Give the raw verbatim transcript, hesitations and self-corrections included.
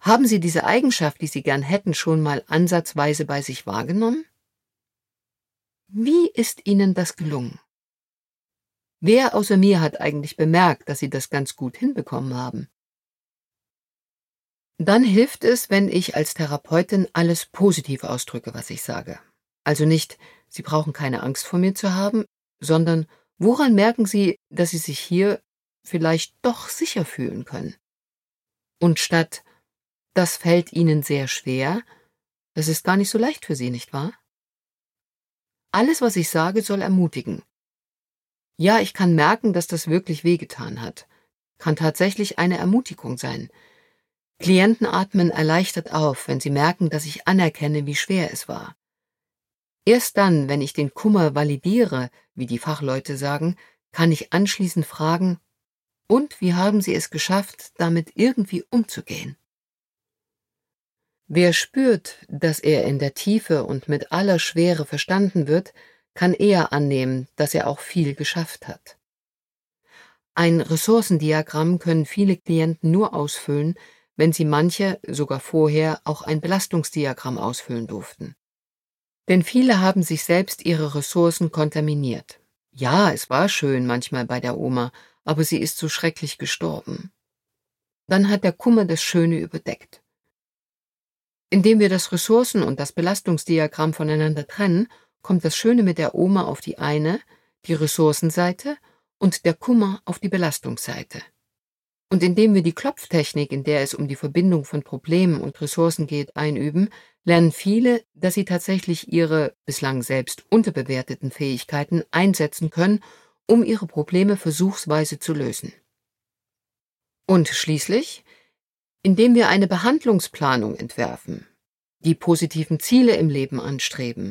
Haben Sie diese Eigenschaft, die Sie gern hätten, schon mal ansatzweise bei sich wahrgenommen? Wie ist Ihnen das gelungen? Wer außer mir hat eigentlich bemerkt, dass Sie das ganz gut hinbekommen haben? Dann hilft es, wenn ich als Therapeutin alles positiv ausdrücke, was ich sage. Also nicht, Sie brauchen keine Angst vor mir zu haben, sondern woran merken Sie, dass Sie sich hier vielleicht doch sicher fühlen können? Und statt, das fällt Ihnen sehr schwer, das ist gar nicht so leicht für Sie, nicht wahr? Alles, was ich sage, soll ermutigen. Ja, ich kann merken, dass das wirklich wehgetan hat. Kann tatsächlich eine Ermutigung sein. Klienten atmen erleichtert auf, wenn sie merken, dass ich anerkenne, wie schwer es war. Erst dann, wenn ich den Kummer validiere, wie die Fachleute sagen, kann ich anschließend fragen, und wie haben Sie es geschafft, damit irgendwie umzugehen? Wer spürt, dass er in der Tiefe und mit aller Schwere verstanden wird, kann eher annehmen, dass er auch viel geschafft hat. Ein Ressourcendiagramm können viele Klienten nur ausfüllen, wenn sie manche, sogar vorher, auch ein Belastungsdiagramm ausfüllen durften. Denn viele haben sich selbst ihre Ressourcen kontaminiert. Ja, es war schön manchmal bei der Oma, aber sie ist so schrecklich gestorben. Dann hat der Kummer das Schöne überdeckt. Indem wir das Ressourcen- und das Belastungsdiagramm voneinander trennen, kommt das Schöne mit der Oma auf die eine, die Ressourcenseite, und der Kummer auf die Belastungsseite. Und indem wir die Klopftechnik, in der es um die Verbindung von Problemen und Ressourcen geht, einüben, lernen viele, dass sie tatsächlich ihre bislang selbst unterbewerteten Fähigkeiten einsetzen können, um ihre Probleme versuchsweise zu lösen. Und schließlich, indem wir eine Behandlungsplanung entwerfen, die positiven Ziele im Leben anstreben,